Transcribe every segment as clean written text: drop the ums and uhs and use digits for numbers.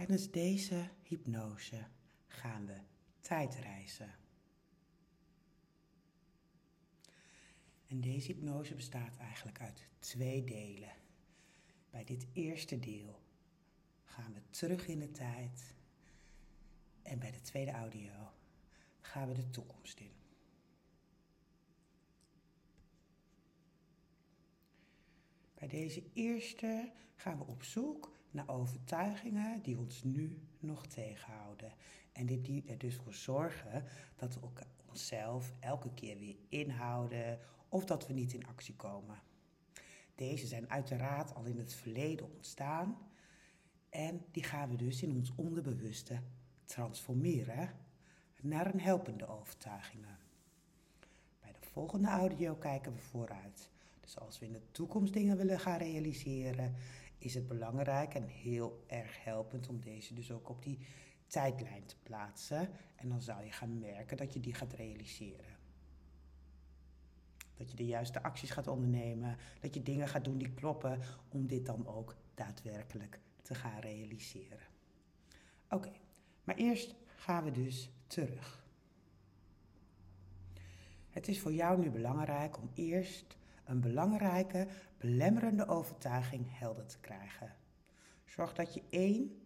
Tijdens deze hypnose gaan we tijdreizen. En deze hypnose bestaat eigenlijk uit 2 delen. Bij dit eerste deel gaan we terug in de tijd. En bij de tweede audio gaan we de toekomst in. Bij deze eerste gaan we op zoek naar overtuigingen die ons nu nog tegenhouden. En die er dus voor zorgen dat we ook onszelf elke keer weer inhouden of dat we niet in actie komen. Deze zijn uiteraard al in het verleden ontstaan en die gaan we dus in ons onderbewuste transformeren naar een helpende overtuigingen. Bij de volgende audio kijken we vooruit. Dus als we in de toekomst dingen willen gaan realiseren, is het belangrijk en heel erg helpend om deze dus ook op die tijdlijn te plaatsen. En dan zal je gaan merken dat je die gaat realiseren. Dat je de juiste acties gaat ondernemen, dat je dingen gaat doen die kloppen om dit dan ook daadwerkelijk te gaan realiseren. Oké, maar eerst gaan we dus terug. Het is voor jou nu belangrijk om eerst een belangrijke, belemmerende overtuiging helder te krijgen. Zorg dat je 1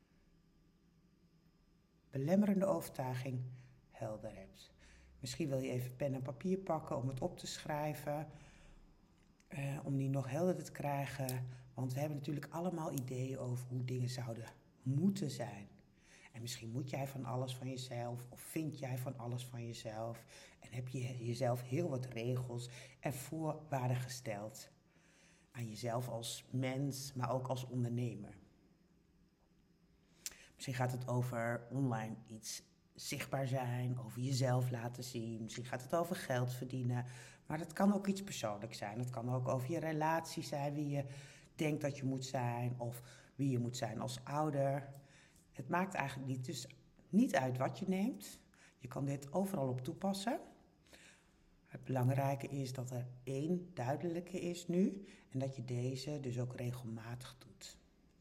belemmerende overtuiging helder hebt. Misschien wil je even pen en papier pakken om het op te schrijven, om die nog helderder te krijgen. Want we hebben natuurlijk allemaal ideeën over hoe dingen zouden moeten zijn. En misschien moet jij van alles van jezelf of vind jij van alles van jezelf. En heb je jezelf heel wat regels en voorwaarden gesteld. Aan jezelf als mens, maar ook als ondernemer. Misschien gaat het over online iets zichtbaar zijn, over jezelf laten zien. Misschien gaat het over geld verdienen. Maar het kan ook iets persoonlijks zijn. Het kan ook over je relatie zijn, wie je denkt dat je moet zijn of wie je moet zijn als ouder. Het maakt eigenlijk niet uit wat je neemt. Je kan dit overal op toepassen. Het belangrijke is dat er 1 duidelijke is nu en dat je deze dus ook regelmatig doet.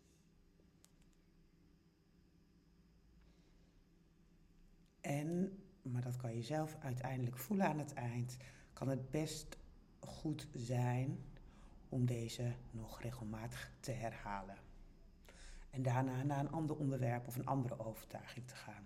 Maar dat kan je zelf uiteindelijk voelen aan het eind, kan het best goed zijn om deze nog regelmatig te herhalen. En daarna naar een ander onderwerp of een andere overtuiging te gaan.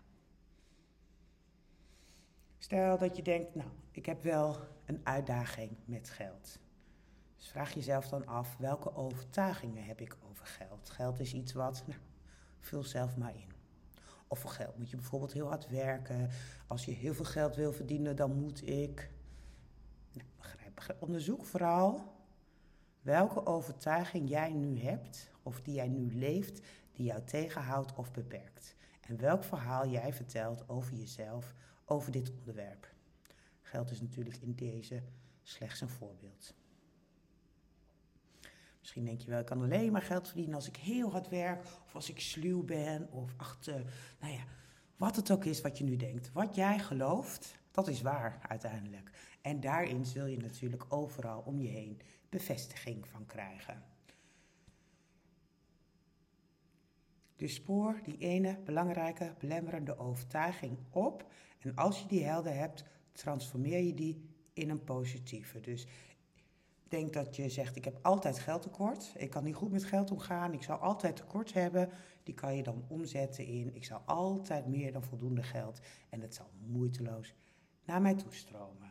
Stel dat je denkt, ik heb wel een uitdaging met geld. Dus vraag jezelf dan af, welke overtuigingen heb ik over geld? Geld is iets wat, vul zelf maar in. Of voor geld moet je bijvoorbeeld heel hard werken. Als je heel veel geld wil verdienen, dan moet ik. Begrijp. Onderzoek vooral welke overtuiging jij nu hebt, of die jij nu leeft, die jou tegenhoudt of beperkt. En welk verhaal jij vertelt over jezelf, over dit onderwerp. Geld is natuurlijk in deze slechts een voorbeeld. Misschien denk je wel, ik kan alleen maar geld verdienen als ik heel hard werk, of als ik sluw ben, of wat het ook is wat je nu denkt. Wat jij gelooft, dat is waar uiteindelijk. En daarin zul je natuurlijk overal om je heen bevestiging van krijgen. Dus spoor die ene belangrijke, belemmerende overtuiging op. En als je die helder hebt, transformeer je die in een positieve. Dus denk dat je zegt, ik heb altijd geldtekort. Ik kan niet goed met geld omgaan. Ik zal altijd tekort hebben. Die kan je dan omzetten in, ik zal altijd meer dan voldoende geld. En het zal moeiteloos naar mij toestromen.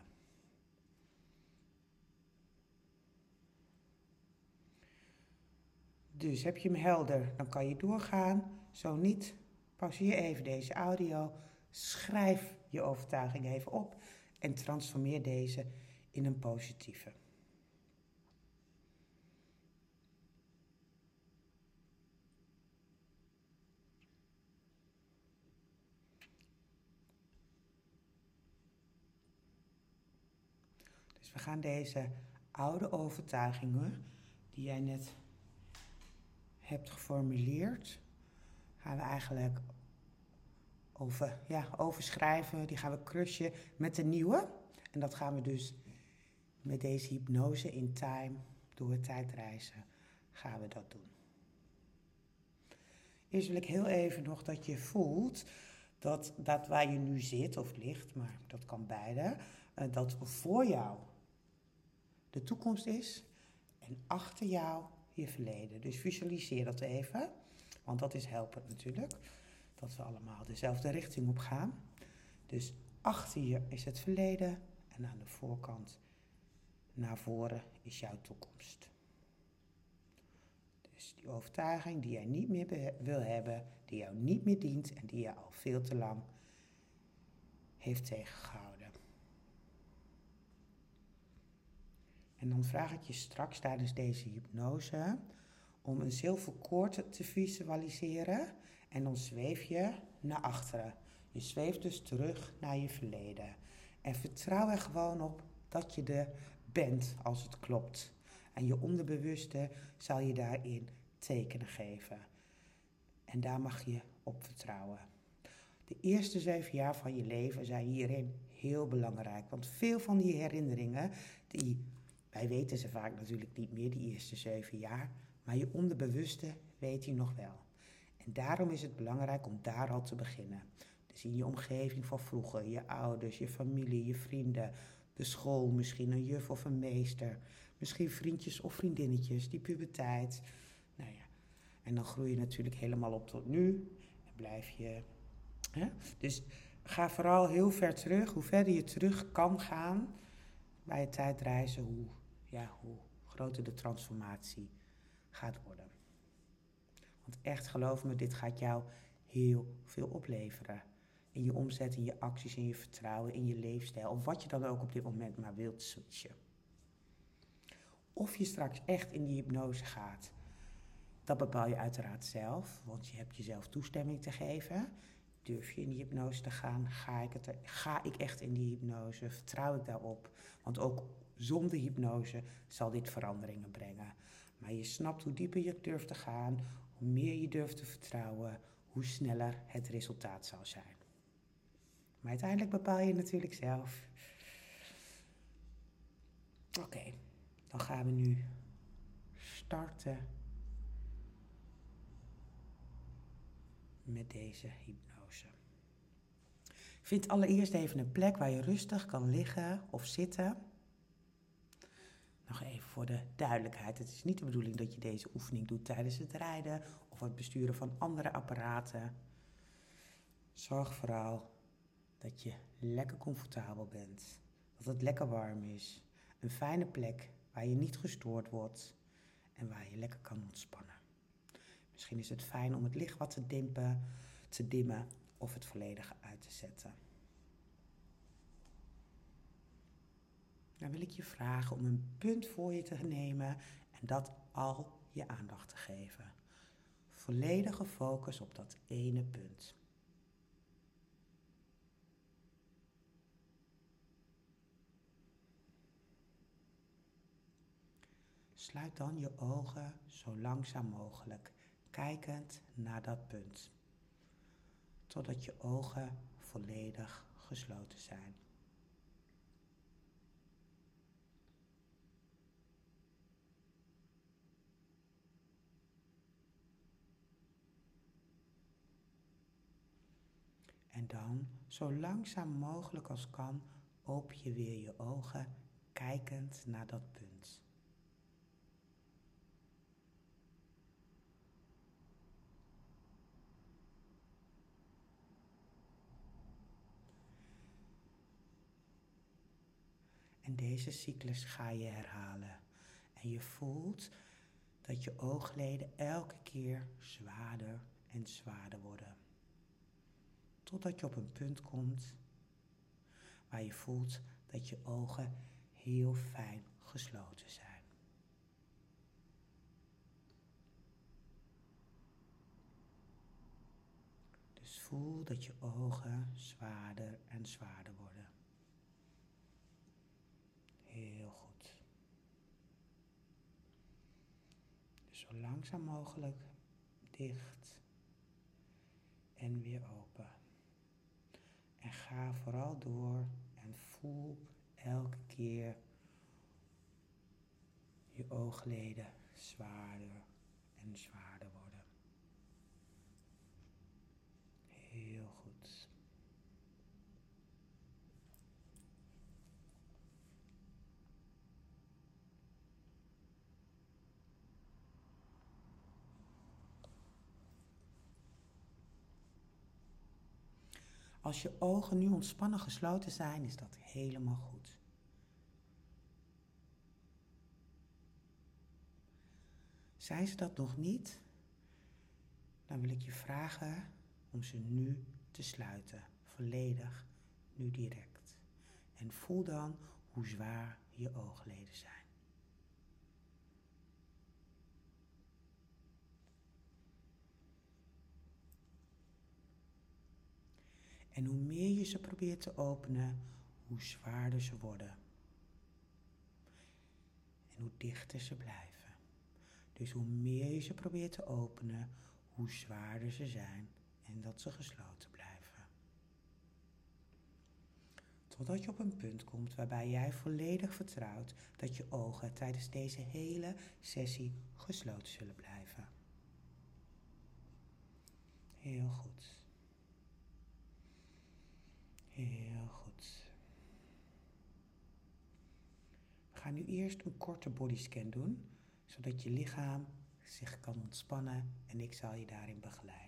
Dus heb je hem helder, dan kan je doorgaan. Zo niet, pauzeer even deze audio. Schrijf je overtuiging even op. En transformeer deze in een positieve. Dus we gaan deze oude overtuigingen die jij net hebt geformuleerd, gaan we eigenlijk overschrijven. Die gaan we crushen met de nieuwe. En dat gaan we dus met deze hypnose in time, door het tijdreizen, gaan we dat doen. Eerst wil ik heel even nog dat je voelt dat waar je nu zit of ligt, maar dat kan beide, dat voor jou de toekomst is en achter jou je verleden. Dus visualiseer dat even, want dat is helpend natuurlijk, dat we allemaal dezelfde richting op gaan. Dus achter je is het verleden en aan de voorkant naar voren is jouw toekomst. Dus die overtuiging die jij niet meer wil hebben, die jou niet meer dient en die je al veel te lang heeft tegengehouden. En dan vraag ik je straks tijdens deze hypnose om een zilverkoord te visualiseren en dan zweef je naar achteren. Je zweeft dus terug naar je verleden. En vertrouw er gewoon op dat je er bent als het klopt. En je onderbewuste zal je daarin tekenen geven. En daar mag je op vertrouwen. De eerste 7 jaar van je leven zijn hierin heel belangrijk. Want veel van die herinneringen, wij weten ze vaak natuurlijk niet meer, die eerste 7 jaar. Maar je onderbewuste weet die nog wel. En daarom is het belangrijk om daar al te beginnen. Dus in je omgeving van vroeger, je ouders, je familie, je vrienden, de school, misschien een juf of een meester. Misschien vriendjes of vriendinnetjes, die puberteit. Nou ja, en dan groei je natuurlijk helemaal op tot nu. En blijf je... Dus ga vooral heel ver terug. Hoe verder je terug kan gaan bij het tijdreizen, hoe groter de transformatie gaat worden. Want echt, geloof me, dit gaat jou heel veel opleveren. In je omzet, in je acties, in je vertrouwen, in je leefstijl. Of wat je dan ook op dit moment maar wilt switchen. Of je straks echt in die hypnose gaat, dat bepaal je uiteraard zelf. Want je hebt jezelf toestemming te geven. Durf je in die hypnose te gaan? Ga ik echt in die hypnose? Vertrouw ik daarop? Want ook zonder hypnose zal dit veranderingen brengen. Maar je snapt hoe dieper je durft te gaan, hoe meer je durft te vertrouwen, hoe sneller het resultaat zal zijn. Maar uiteindelijk bepaal je natuurlijk zelf. Oké, dan gaan we nu starten met deze hypnose. Vind allereerst even een plek waar je rustig kan liggen of zitten. Nog even voor de duidelijkheid. Het is niet de bedoeling dat je deze oefening doet tijdens het rijden of het besturen van andere apparaten. Zorg vooral dat je lekker comfortabel bent. Dat het lekker warm is. Een fijne plek waar je niet gestoord wordt en waar je lekker kan ontspannen. Misschien is het fijn om het licht wat te dimmen of het volledig uit te zetten. Dan wil ik je vragen om een punt voor je te nemen en dat al je aandacht te geven. Volledige focus op dat ene punt. Sluit dan je ogen zo langzaam mogelijk, kijkend naar dat punt. Totdat je ogen volledig gesloten zijn. En dan, zo langzaam mogelijk als kan, open je weer je ogen, kijkend naar dat punt. En deze cyclus ga je herhalen. En je voelt dat je oogleden elke keer zwaarder en zwaarder worden. Totdat je op een punt komt waar je voelt dat je ogen heel fijn gesloten zijn. Dus voel dat je ogen zwaarder en zwaarder worden. Heel goed. Dus zo langzaam mogelijk dicht en weer open. En ga vooral door en voel elke keer je oogleden zwaarder en zwaarder worden. Als je ogen nu ontspannen gesloten zijn, is dat helemaal goed. Zijn ze dat nog niet? Dan wil ik je vragen om ze nu te sluiten. Volledig, nu direct. En voel dan hoe zwaar je oogleden zijn. En hoe meer je ze probeert te openen, hoe zwaarder ze worden. En hoe dichter ze blijven. Dus hoe meer je ze probeert te openen, hoe zwaarder ze zijn en dat ze gesloten blijven. Totdat je op een punt komt waarbij jij volledig vertrouwt dat je ogen tijdens deze hele sessie gesloten zullen blijven. Heel goed. Heel goed. We gaan nu eerst een korte bodyscan doen, zodat je lichaam zich kan ontspannen en ik zal je daarin begeleiden.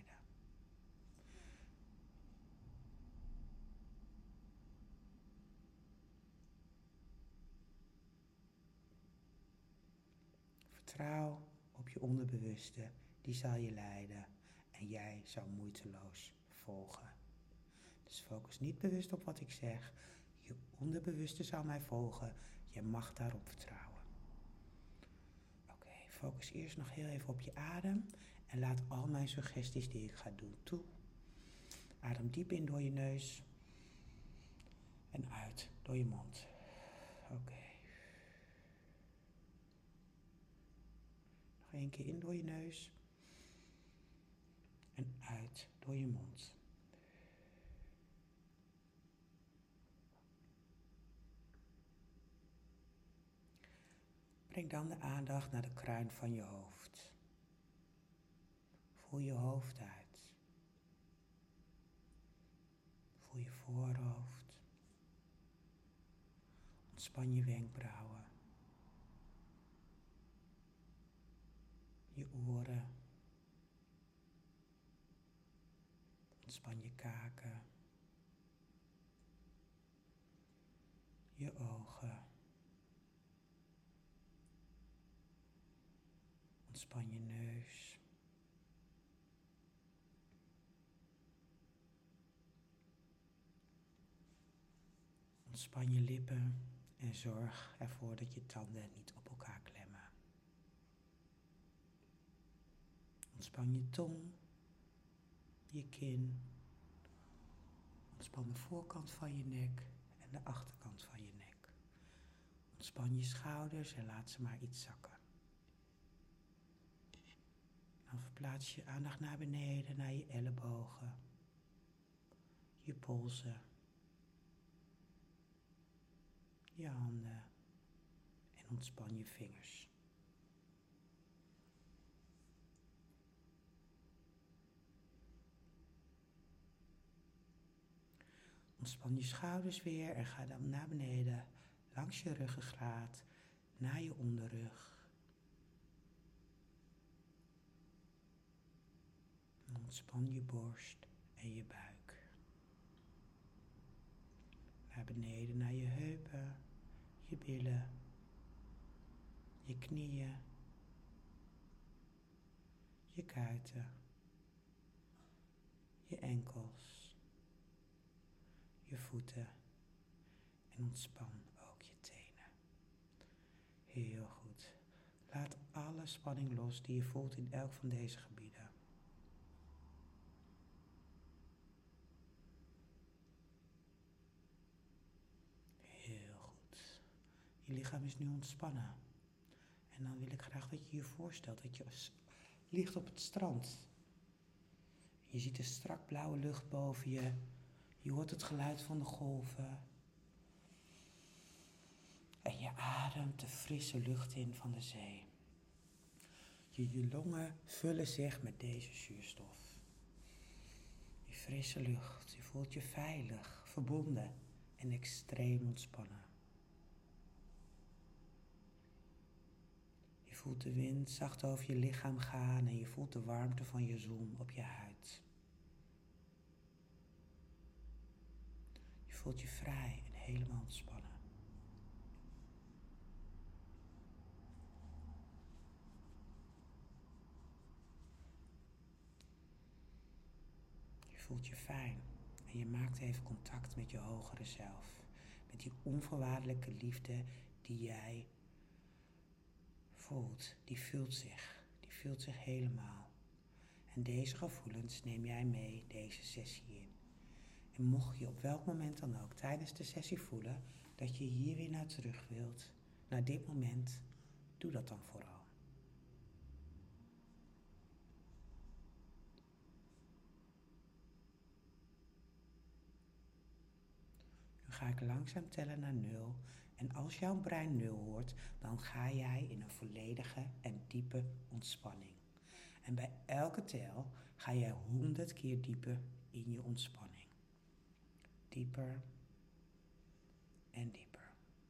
Vertrouw op je onderbewuste, die zal je leiden en jij zal moeiteloos volgen. Dus focus niet bewust op wat ik zeg, je onderbewuste zal mij volgen, je mag daarop vertrouwen. Oké, focus eerst nog heel even op je adem en laat al mijn suggesties die ik ga doen toe. Adem diep in door je neus en uit door je mond. Oké. Nog 1 keer in door je neus en uit door je mond. Breng dan de aandacht naar de kruin van je hoofd. Voel je hoofd uit. Voel je voorhoofd. Ontspan je wenkbrauwen. Je oren. Ontspan je kaken. Je ogen. Ontspan je neus. Ontspan je lippen en zorg ervoor dat je tanden niet op elkaar klemmen. Ontspan je tong, je kin. Ontspan de voorkant van je nek en de achterkant van je nek. Ontspan je schouders en laat ze maar iets zakken. Dan verplaats je aandacht naar beneden, naar je ellebogen, je polsen, je handen en ontspan je vingers. Ontspan je schouders weer en ga dan naar beneden, langs je ruggengraat, naar je onderrug. Ontspan je borst en je buik. Naar beneden naar je heupen, je billen, je knieën, je kuiten, je enkels, je voeten en ontspan ook je tenen. Heel goed. Laat alle spanning los die je voelt in elk van deze gebieden. Heel goed. Je lichaam is nu ontspannen. En dan wil ik graag dat je je voorstelt dat je ligt op het strand. Je ziet de strak blauwe lucht boven je. Je hoort het geluid van de golven. En je ademt de frisse lucht in van de zee. Je longen vullen zich met deze zuurstof. Die frisse lucht, je voelt je veilig, verbonden en extreem ontspannen. Je voelt de wind zacht over je lichaam gaan en je voelt de warmte van je zon op je huid. voelt je vrij en helemaal ontspannen. Je voelt je fijn en je maakt even contact met je hogere zelf. Met die onvoorwaardelijke liefde die jij voelt. Die vult zich helemaal. En deze gevoelens neem jij mee deze sessie in. En mocht je op welk moment dan ook tijdens de sessie voelen dat je hier weer naar terug wilt, naar dit moment, doe dat dan vooral. Nu ga ik langzaam tellen naar 0. En als jouw brein 0 hoort, dan ga jij in een volledige en diepe ontspanning. En bij elke tel ga jij 100 keer dieper in je ontspanning. Dieper en dieper.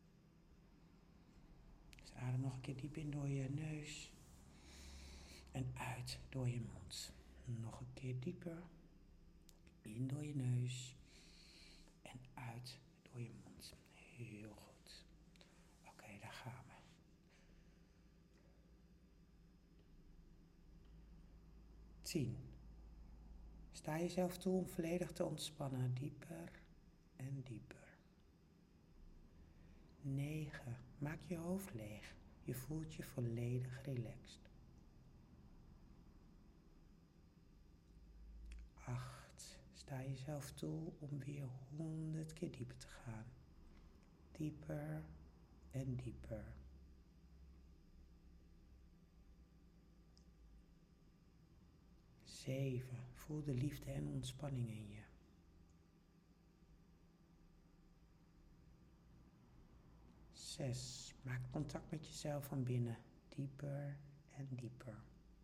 Dus adem nog een keer diep in door je neus en uit door je mond. Nog een keer dieper. In door je neus en uit door je mond. Heel goed. Oké, daar gaan we. 10. Sta jezelf toe om volledig te ontspannen. Dieper en dieper. 9. Maak je hoofd leeg. Je voelt je volledig relaxed. 8. Sta jezelf toe om weer 100 keer dieper te gaan. Dieper en dieper. 7. Voel de liefde en ontspanning in je. 6. Maak contact met jezelf van binnen. Dieper en dieper.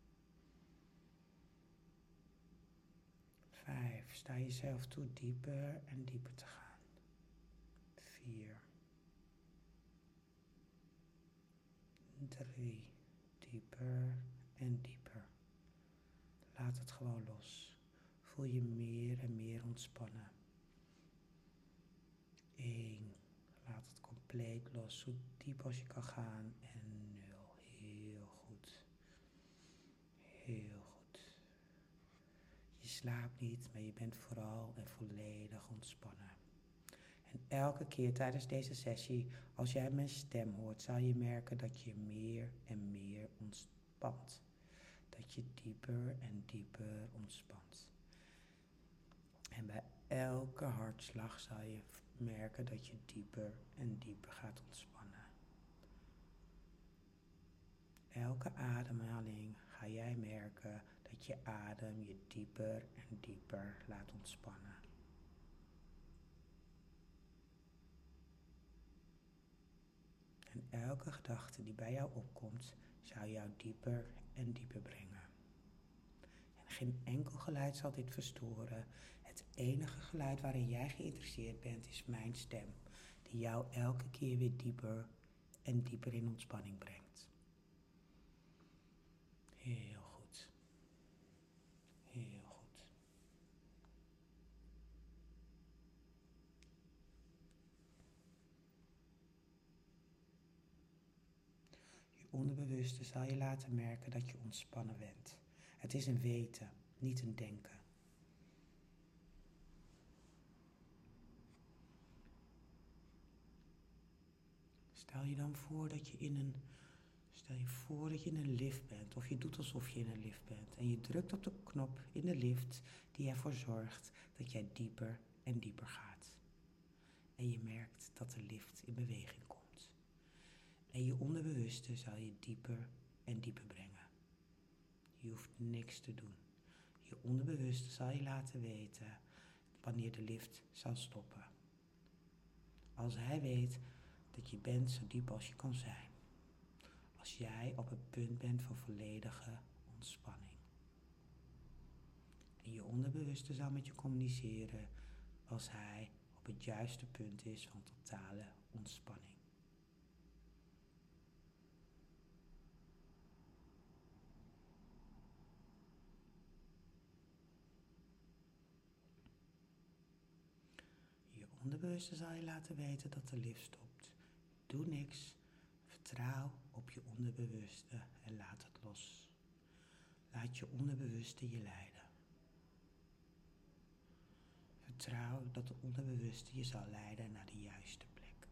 5. Sta jezelf toe dieper en dieper te gaan. 4. 3. Dieper en dieper. Laat het gewoon los. Voel je meer en meer ontspannen. 1. Laat het compleet los, zo diep als je kan gaan. En 0. Heel goed. Heel goed. Je slaapt niet, maar je bent vooral en volledig ontspannen. En elke keer tijdens deze sessie, als jij mijn stem hoort, zal je merken dat je meer en meer ontspant. Dat je dieper en dieper ontspant. En bij elke hartslag zal je merken dat je dieper en dieper gaat ontspannen. Elke ademhaling ga jij merken dat je adem je dieper en dieper laat ontspannen. En elke gedachte die bij jou opkomt, zou jou dieper en dieper brengen. En geen enkel geluid zal dit verstoren. Het enige geluid waarin jij geïnteresseerd bent is mijn stem, die jou elke keer weer dieper en dieper in ontspanning brengt. Heel goed. Heel goed. Je onderbewuste zal je laten merken dat je ontspannen bent. Het is een weten, niet een denken. Stel je voor dat je in een lift bent, of je doet alsof je in een lift bent. En je drukt op de knop in de lift die ervoor zorgt dat jij dieper en dieper gaat. En je merkt dat de lift in beweging komt. En je onderbewuste zal je dieper en dieper brengen. Je hoeft niks te doen. Je onderbewuste zal je laten weten wanneer de lift zal stoppen. Als hij weet dat je bent zo diep als je kan zijn. Als jij op het punt bent van volledige ontspanning. En je onderbewuste zal met je communiceren als hij op het juiste punt is van totale ontspanning. Je onderbewuste zal je laten weten dat de lift stopt. Doe niks. Vertrouw op je onderbewuste en laat het los. Laat je onderbewuste je leiden. Vertrouw dat de onderbewuste je zal leiden naar de juiste plek.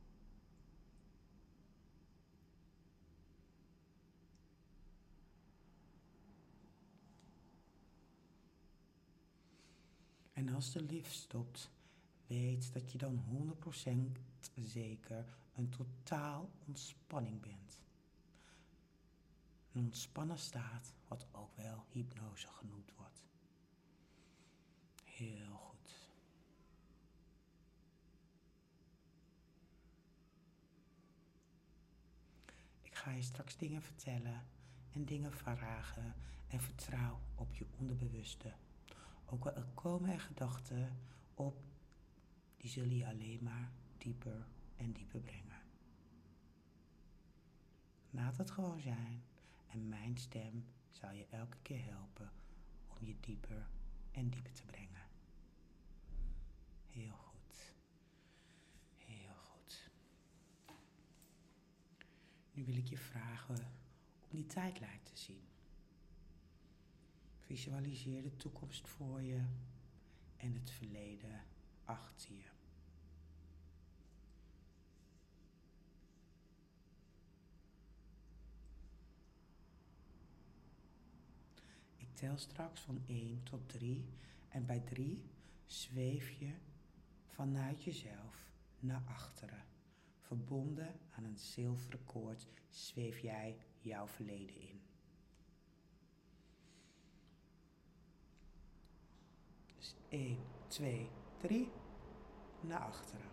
En als de lift stopt, weet dat je dan 100% zeker een totaal ontspanning bent. Een ontspannen staat, wat ook wel hypnose genoemd wordt. Heel goed. Ik ga je straks dingen vertellen en dingen vragen en vertrouw op je onderbewuste. Ook al komen er gedachten op, die zullen je alleen maar dieper en dieper brengen. Laat het gewoon zijn en mijn stem zal je elke keer helpen om je dieper en dieper te brengen. Heel goed. Heel goed. Nu wil ik je vragen om die tijdlijn te zien. Visualiseer de toekomst voor je en het verleden achter je. Ik tel straks van 1 tot 3 en bij 3 zweef je vanuit jezelf naar achteren. Verbonden aan een zilveren koord zweef jij jouw verleden in. Dus 1, 2, 3, naar achteren.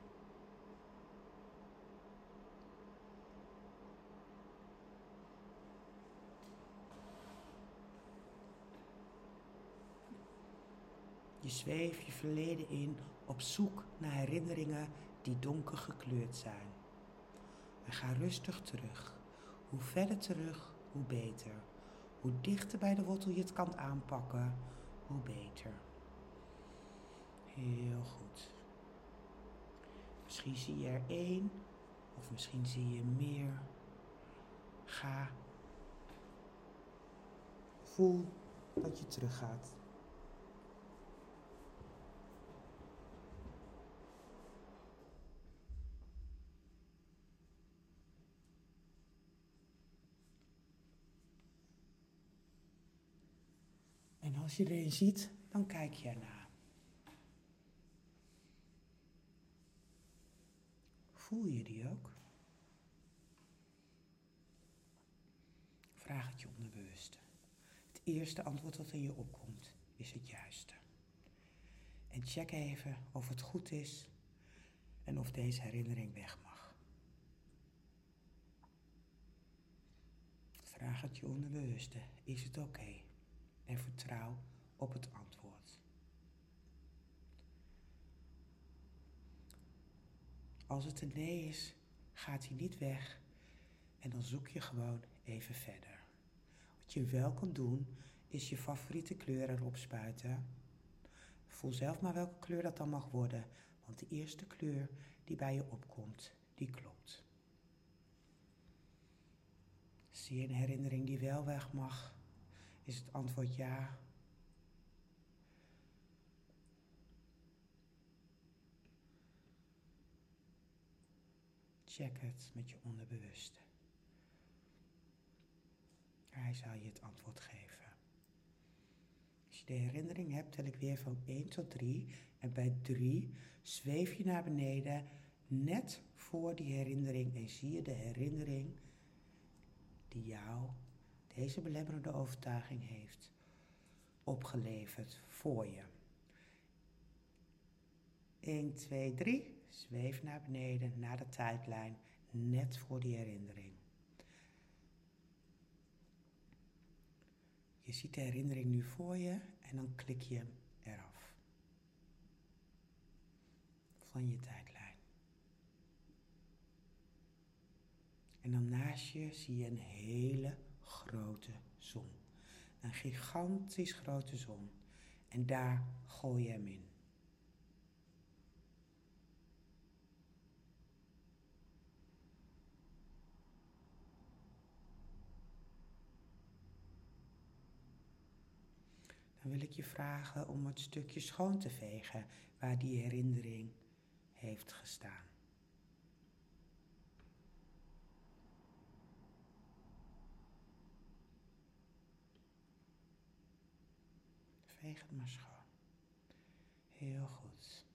Je zweeft je verleden in op zoek naar herinneringen die donker gekleurd zijn. En ga rustig terug. Hoe verder terug, hoe beter. Hoe dichter bij de wortel je het kan aanpakken, hoe beter. Heel goed. Misschien zie je er 1 of misschien zie je meer. Ga. Voel dat je teruggaat. En als je er een ziet, dan kijk je ernaar. Voel je die ook? Vraag het je onderbewuste. Het eerste antwoord dat in je opkomt, is het juiste. En check even of het goed is en of deze herinnering weg mag. Vraag het je onderbewuste, is het oké? En vertrouw op het antwoord. Als het een nee is, gaat hij niet weg en dan zoek je gewoon even verder. Wat je wel kan doen, is je favoriete kleur erop spuiten. Voel zelf maar welke kleur dat dan mag worden, want de eerste kleur die bij je opkomt, die klopt. Zie je een herinnering die wel weg mag, is het antwoord ja. Check het met je onderbewuste. Hij zal je het antwoord geven. Als je de herinnering hebt, tel ik weer van 1 tot 3. En bij 3 zweef je naar beneden, net voor die herinnering. En zie je de herinnering die jou deze belemmerende overtuiging heeft opgeleverd voor je. 1, 2, 3. Zweef naar beneden, naar de tijdlijn, net voor die herinnering. Je ziet de herinnering nu voor je en dan klik je hem eraf. Van je tijdlijn. En dan naast je zie je een hele grote zon. Een gigantisch grote zon. En daar gooi je hem in. Dan wil ik je vragen om het stukje schoon te vegen waar die herinnering heeft gestaan. Veeg het maar schoon. Heel goed.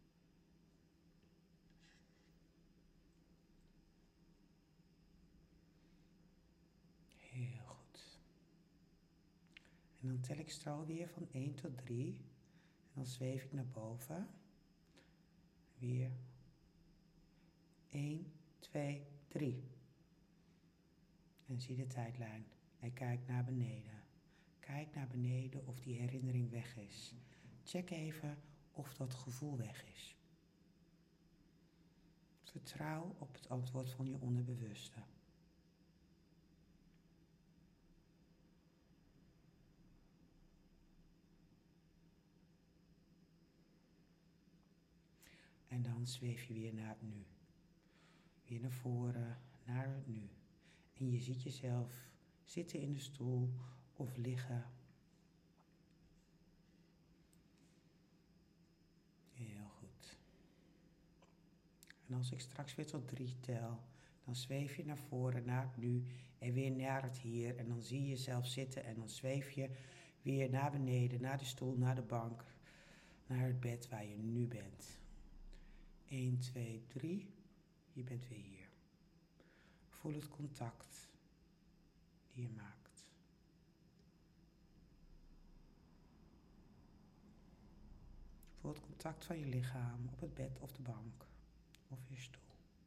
Heel goed. En dan tel ik stro weer van 1 tot 3. En dan zweef ik naar boven. Weer 1, 2, 3. En zie de tijdlijn. En kijk naar beneden. Kijk naar beneden of die herinnering weg is. Check even of dat gevoel weg is. Vertrouw op het antwoord van je onderbewuste. En dan zweef je weer naar het nu. Weer naar voren, naar het nu. En je ziet jezelf zitten in de stoel of liggen. Heel goed. En als ik straks weer tot 3 tel, dan zweef je naar voren, naar het nu en weer naar het hier. En dan zie je jezelf zitten en dan zweef je weer naar beneden, naar de stoel, naar de bank, naar het bed waar je nu bent. 1, 2, 3. Je bent weer hier. Voel het contact die je maakt. Voel het contact van je lichaam op het bed of de bank of je stoel.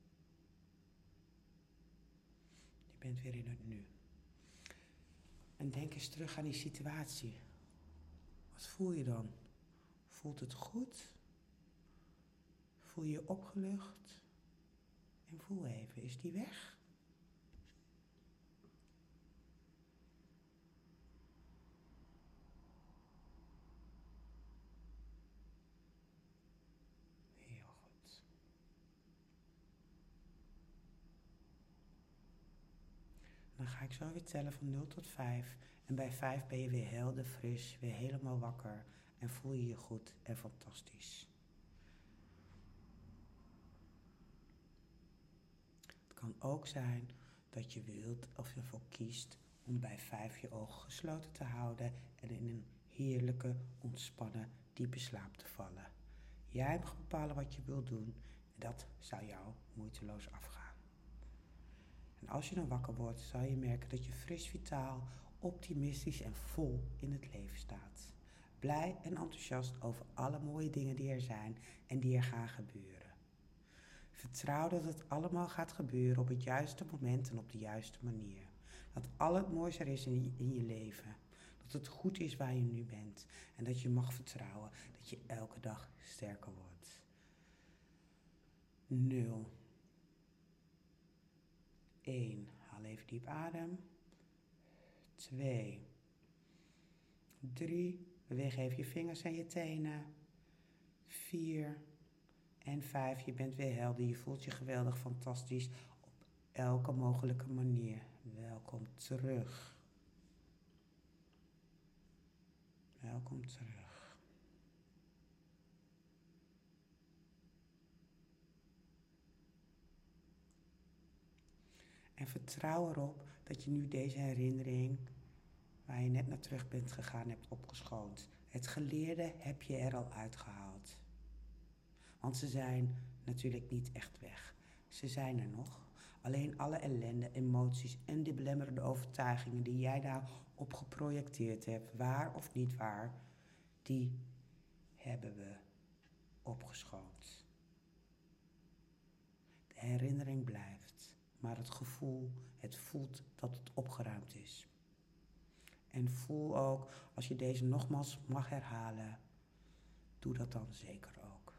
Je bent weer in het nu. En denk eens terug aan die situatie. Wat voel je dan? Voelt het goed? Voel je je opgelucht? En voel even, is die weg? Heel goed. Dan ga ik zo weer tellen van 0 tot 5. En bij 5 ben je weer helder, fris, weer helemaal wakker. En voel je je goed en fantastisch. Het kan ook zijn dat je wilt of je ervoor kiest om bij 5 je ogen gesloten te houden en in een heerlijke, ontspannen, diepe slaap te vallen. Jij mag bepalen wat je wilt doen en dat zou jou moeiteloos afgaan. En als je dan wakker wordt, zal je merken dat je fris, vitaal, optimistisch en vol in het leven staat. Blij en enthousiast over alle mooie dingen die er zijn en die er gaan gebeuren. Vertrouw dat het allemaal gaat gebeuren op het juiste moment en op de juiste manier. Dat al het moois er is in je leven. Dat het goed is waar je nu bent. En dat je mag vertrouwen dat je elke dag sterker wordt. 0. 1. Haal even diep adem. 2. 3. Beweeg even je vingers en je tenen. 4. En 5, je bent weer helder, je voelt je geweldig, fantastisch op elke mogelijke manier. Welkom terug. Welkom terug. En vertrouw erop dat je nu deze herinnering, waar je net naar terug bent gegaan, hebt opgeschoond. Het geleerde heb je er al uitgehaald. Want ze zijn natuurlijk niet echt weg. Ze zijn er nog. Alleen alle ellende, emoties en de belemmerende overtuigingen die jij daarop geprojecteerd hebt, waar of niet waar, die hebben we opgeschoond. De herinnering blijft, maar het gevoel, het voelt dat het opgeruimd is. En voel ook, als je deze nogmaals mag herhalen, doe dat dan zeker ook.